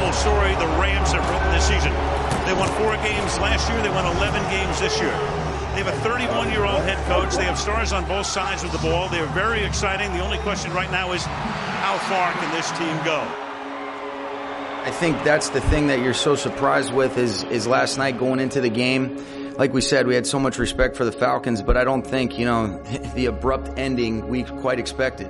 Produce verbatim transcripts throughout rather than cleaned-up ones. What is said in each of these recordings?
incredible story the Rams have written this season. They won four games last year. They won eleven games this year. They have a thirty-one-year-old head coach. They have stars on both sides of the ball. They are very exciting. The only question right now is how far can this team go? I think that's the thing that you're so surprised with is, is last night going into the game. Like we said, we had so much respect for the Falcons, but I don't think, you know, the abrupt ending we quite expected.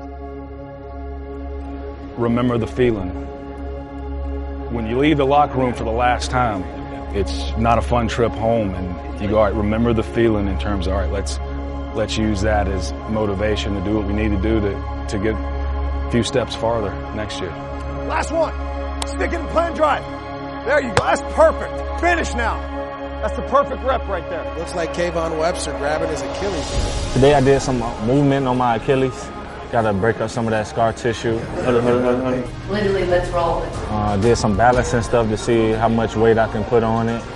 Remember the feeling. When you leave the locker room for the last time, it's not a fun trip home, and you go, all right, remember the feeling in terms of, all right, let's let's use that as motivation to do what we need to do to, to get a few steps farther next year. Last one. Stick it and plan drive. There you go. That's perfect. Finish now. That's the perfect rep right there. Looks like Kayvon Webster grabbing his Achilles. Today I did some movement on my Achilles. Got to break up some of that scar tissue. Hold on, hold on, hold on. Literally, let's roll it. Uh, did some balancing stuff to see how much weight I can put on it.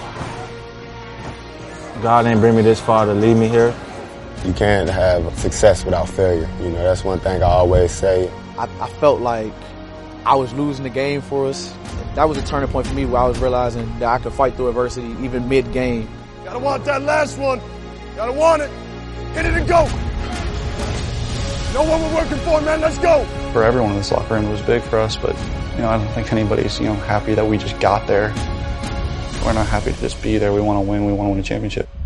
God didn't bring me this far to lead me here. You can't have success without failure. You know, that's one thing I always say. I, I felt like I was losing the game for us. That was a turning point for me where I was realizing that I could fight through adversity even mid-game. Gotta want that last one. Gotta want it. Hit it and go. Know what we're working for, man. Let's go. For everyone in this locker room, it was big for us, but, you know, I don't think anybody's, you know, happy that we just got there. We're not happy to just be there. We want to win. We want to win a championship.